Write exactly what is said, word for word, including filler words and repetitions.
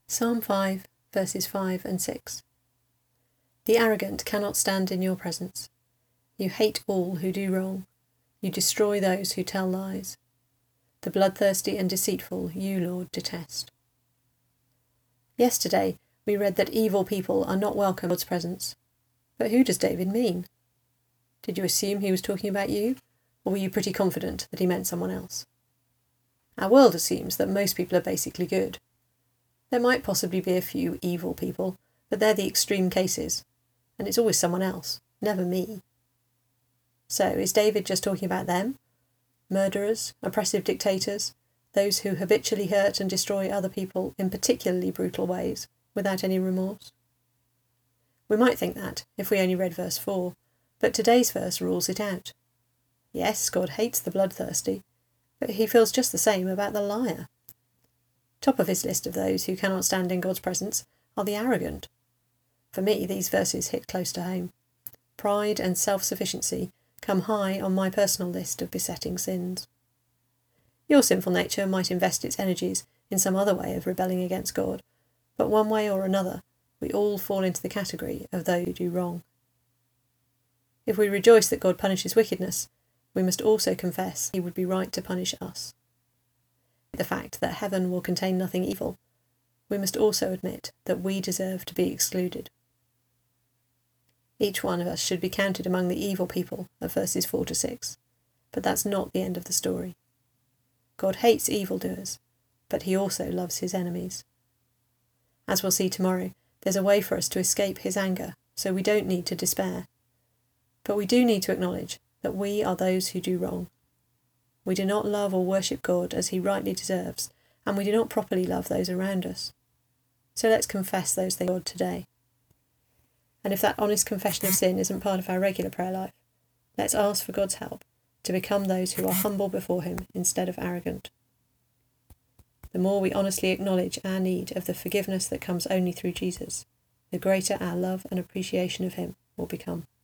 Psalm five, verses five and six. The arrogant cannot stand in your presence. You hate all who do wrong. You destroy those who tell lies. The bloodthirsty and deceitful you, Lord, detest. Yesterday we read that evil people are not welcome in God's presence. But who does David mean? Did you assume he was talking about you, or were you pretty confident that he meant someone else? Our world assumes that most people are basically good. There might possibly be a few evil people, but they're the extreme cases, and it's always someone else, never me. So, is David just talking about them? Murderers, oppressive dictators, those who habitually hurt and destroy other people in particularly brutal ways, without any remorse? We might think that, if we only read verse four, but today's verse rules it out. Yes, God hates the bloodthirsty, but he feels just the same about the liar. Top of his list of those who cannot stand in God's presence are the arrogant. For me, these verses hit close to home. Pride and self-sufficiency come high on my personal list of besetting sins. Your sinful nature might invest its energies in some other way of rebelling against God, but one way or another, we all fall into the category of those who do wrong. If we rejoice that God punishes wickedness, we must also confess he would be right to punish us. The fact that heaven will contain nothing evil, we must also admit that we deserve to be excluded. Each one of us should be counted among the evil people of verses four to six, but that's not the end of the story. God hates evildoers, but he also loves his enemies. As we'll see tomorrow, there's a way for us to escape his anger, so we don't need to despair. But we do need to acknowledge that we are those who do wrong. We do not love or worship God as he rightly deserves, and we do not properly love those around us. So let's confess those things to God today. And if that honest confession of sin isn't part of our regular prayer life, let's ask for God's help to become those who are humble before him instead of arrogant. The more we honestly acknowledge our need of the forgiveness that comes only through Jesus, the greater our love and appreciation of him will become.